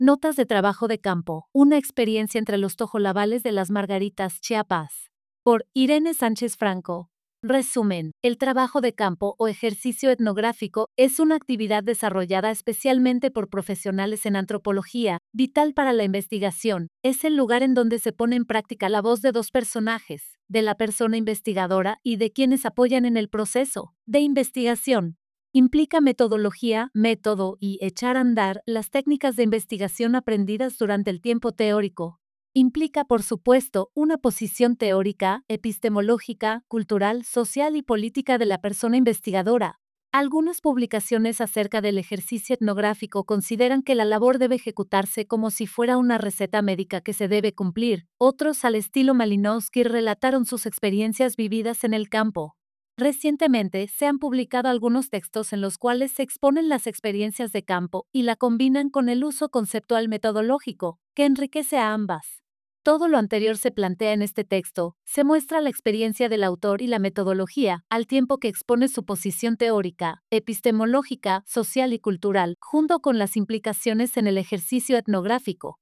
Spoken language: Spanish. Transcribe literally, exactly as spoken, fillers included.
Notas de trabajo de campo, una experiencia entre los tojolabales de las Margaritas, Chiapas. Por Irene Sánchez Franco. Resumen, el trabajo de campo o ejercicio etnográfico es una actividad desarrollada especialmente por profesionales en antropología, vital para la investigación. Es el lugar en donde se pone en práctica la voz de dos personajes, de la persona investigadora y de quienes apoyan en el proceso de investigación. Implica metodología, método y echar a andar las técnicas de investigación aprendidas durante el tiempo teórico. Implica, por supuesto, una posición teórica, epistemológica, cultural, social y política de la persona investigadora. Algunas publicaciones acerca del ejercicio etnográfico consideran que la labor debe ejecutarse como si fuera una receta médica que se debe cumplir. Otros, al estilo Malinowski, relataron sus experiencias vividas en el campo. Recientemente se han publicado algunos textos en los cuales se exponen las experiencias de campo y la combinan con el uso conceptual metodológico, que enriquece a ambas. Todo lo anterior se plantea en este texto, se muestra la experiencia del autor y la metodología, al tiempo que expone su posición teórica, epistemológica, social y cultural, junto con las implicaciones en el ejercicio etnográfico.